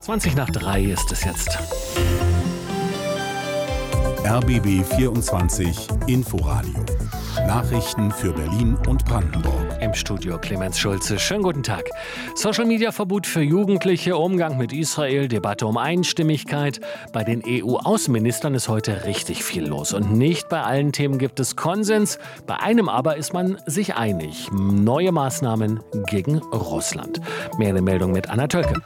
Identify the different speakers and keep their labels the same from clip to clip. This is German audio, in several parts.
Speaker 1: 20 nach 3 ist es jetzt.
Speaker 2: RBB 24 Inforadio. Nachrichten für Berlin und Brandenburg.
Speaker 1: Im Studio Clemens Schulze. Schönen guten Tag. Social-Media-Verbot für Jugendliche, Umgang mit Israel, Debatte um Einstimmigkeit. Bei den EU-Außenministern ist heute richtig viel los. Und nicht bei allen Themen gibt es Konsens. Bei einem aber ist man sich einig. Neue Maßnahmen gegen Russland. Mehr in der Meldung mit Anna Tölke.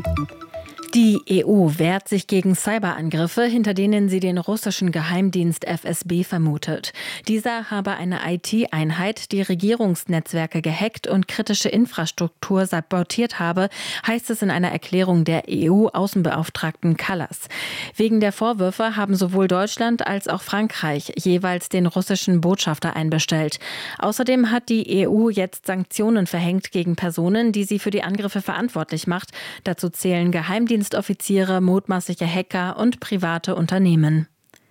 Speaker 3: Die EU wehrt sich gegen Cyberangriffe, hinter denen sie den russischen Geheimdienst FSB vermutet. Dieser habe eine IT-Einheit, die Regierungsnetzwerke gehackt und kritische Infrastruktur sabotiert habe, heißt es in einer Erklärung der EU-Außenbeauftragten Kallas. Wegen der Vorwürfe haben sowohl Deutschland als auch Frankreich jeweils den russischen Botschafter einbestellt. Außerdem hat die EU jetzt Sanktionen verhängt gegen Personen, die sie für die Angriffe verantwortlich macht. Dazu zählen Geheimdienstoffiziere, mutmaßliche Hacker und private Unternehmen.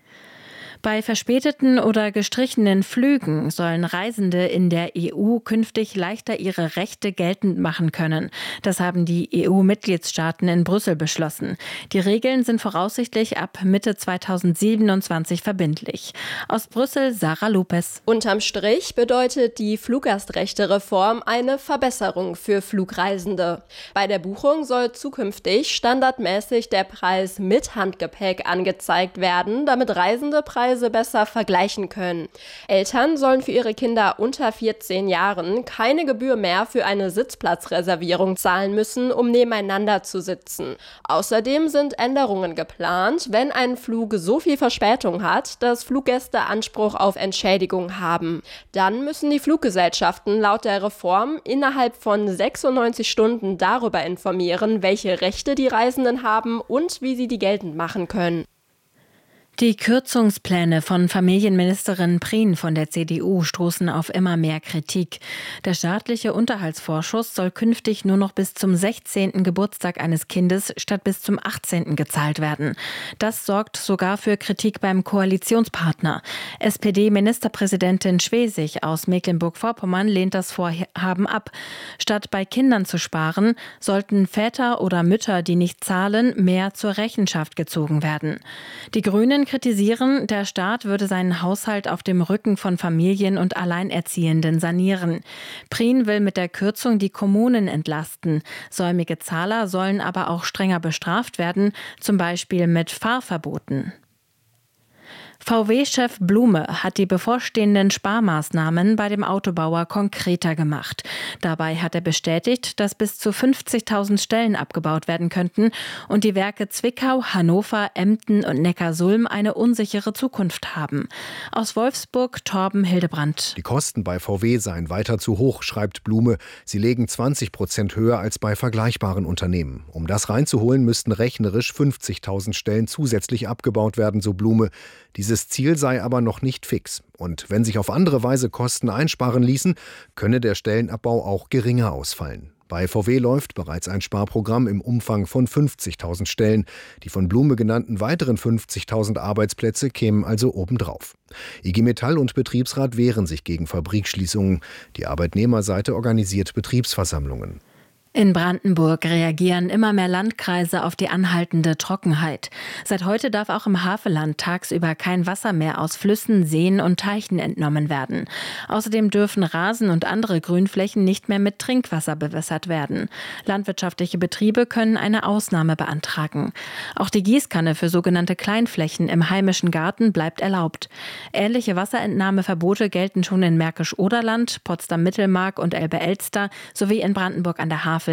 Speaker 3: Bei verspäteten oder gestrichenen Flügen sollen Reisende in der EU künftig leichter ihre Rechte geltend machen können. Das haben die EU-Mitgliedstaaten in Brüssel beschlossen. Die Regeln sind voraussichtlich ab Mitte 2027 verbindlich. Aus Brüssel Sarah Lopez.
Speaker 4: Unterm Strich bedeutet die Fluggastrechte-Reform eine Verbesserung für Flugreisende. Bei der Buchung soll zukünftig standardmäßig der Preis mit Handgepäck angezeigt werden, damit Reisende Preise besser vergleichen können. Eltern sollen für ihre Kinder unter 14 Jahren keine Gebühr mehr für eine Sitzplatzreservierung zahlen müssen, um nebeneinander zu sitzen. Außerdem sind Änderungen geplant, wenn ein Flug so viel Verspätung hat, dass Fluggäste Anspruch auf Entschädigung haben. Dann müssen die Fluggesellschaften laut der Reform innerhalb von 96 Stunden darüber informieren, welche Rechte die Reisenden haben und wie sie die geltend machen können.
Speaker 3: Die Kürzungspläne von Familienministerin Prien von der CDU stoßen auf immer mehr Kritik. Der staatliche Unterhaltsvorschuss soll künftig nur noch bis zum 16. Geburtstag eines Kindes statt bis zum 18. gezahlt werden. Das sorgt sogar für Kritik beim Koalitionspartner. SPD-Ministerpräsidentin Schwesig aus Mecklenburg-Vorpommern lehnt das Vorhaben ab. Statt bei Kindern zu sparen, sollten Väter oder Mütter, die nicht zahlen, mehr zur Rechenschaft gezogen werden. Die Grünen kritisieren, der Staat würde seinen Haushalt auf dem Rücken von Familien und Alleinerziehenden sanieren. Prien will mit der Kürzung die Kommunen entlasten. Säumige Zahler sollen aber auch strenger bestraft werden, zum Beispiel mit Fahrverboten. VW-Chef Blume hat die bevorstehenden Sparmaßnahmen bei dem Autobauer konkreter gemacht. Dabei hat er bestätigt, dass bis zu 50.000 Stellen abgebaut werden könnten und die Werke Zwickau, Hannover, Emden und Neckarsulm eine unsichere Zukunft haben. Aus Wolfsburg Torben Hildebrandt.
Speaker 5: Die Kosten bei VW seien weiter zu hoch, schreibt Blume. Sie legen 20% höher als bei vergleichbaren Unternehmen. Um das reinzuholen, müssten rechnerisch 50.000 Stellen zusätzlich abgebaut werden, so Blume. Dieses Ziel sei aber noch nicht fix. Und wenn sich auf andere Weise Kosten einsparen ließen, könne der Stellenabbau auch geringer ausfallen. Bei VW läuft bereits ein Sparprogramm im Umfang von 50.000 Stellen. Die von Blume genannten weiteren 50.000 Arbeitsplätze kämen also obendrauf. IG Metall und Betriebsrat wehren sich gegen Fabrikschließungen. Die Arbeitnehmerseite organisiert Betriebsversammlungen.
Speaker 3: In Brandenburg reagieren immer mehr Landkreise auf die anhaltende Trockenheit. Seit heute darf auch im Havelland tagsüber kein Wasser mehr aus Flüssen, Seen und Teichen entnommen werden. Außerdem dürfen Rasen und andere Grünflächen nicht mehr mit Trinkwasser bewässert werden. Landwirtschaftliche Betriebe können eine Ausnahme beantragen. Auch die Gießkanne für sogenannte Kleinflächen im heimischen Garten bleibt erlaubt. Ähnliche Wasserentnahmeverbote gelten schon in Märkisch-Oderland, Potsdam-Mittelmark und Elbe-Elster sowie in Brandenburg an der Havel.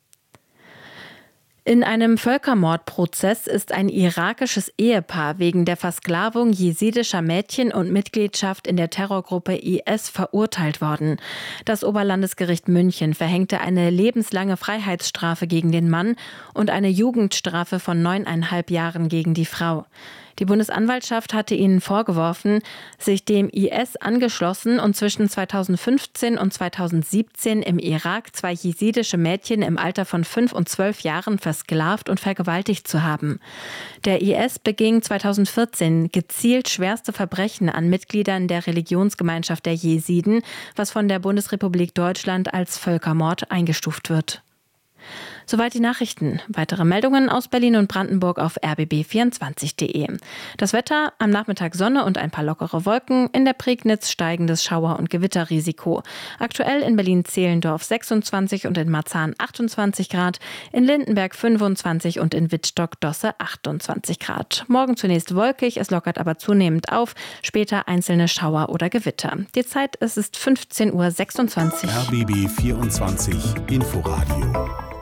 Speaker 3: In einem Völkermordprozess ist ein irakisches Ehepaar wegen der Versklavung jesidischer Mädchen und Mitgliedschaft in der Terrorgruppe IS verurteilt worden. Das Oberlandesgericht München verhängte eine lebenslange Freiheitsstrafe gegen den Mann und eine Jugendstrafe von 9,5 Jahren gegen die Frau. Die Bundesanwaltschaft hatte ihnen vorgeworfen, sich dem IS angeschlossen und zwischen 2015 und 2017 im Irak 2 jesidische Mädchen im Alter von 5 und 12 Jahren versklavt und vergewaltigt zu haben. Der IS beging 2014 gezielt schwerste Verbrechen an Mitgliedern der Religionsgemeinschaft der Jesiden, was von der Bundesrepublik Deutschland als Völkermord eingestuft wird. Soweit die Nachrichten. Weitere Meldungen aus Berlin und Brandenburg auf rbb24.de. Das Wetter: am Nachmittag Sonne und ein paar lockere Wolken. In der Prignitz steigendes Schauer- und Gewitterrisiko. Aktuell in Berlin-Zehlendorf 26 und in Marzahn 28 Grad. In Lindenberg 25 und in Wittstock-Dosse 28 Grad. Morgen zunächst wolkig, es lockert aber zunehmend auf. Später einzelne Schauer oder Gewitter. Die Zeit, es ist 15:26 Uhr.
Speaker 2: RBB 24 Inforadio.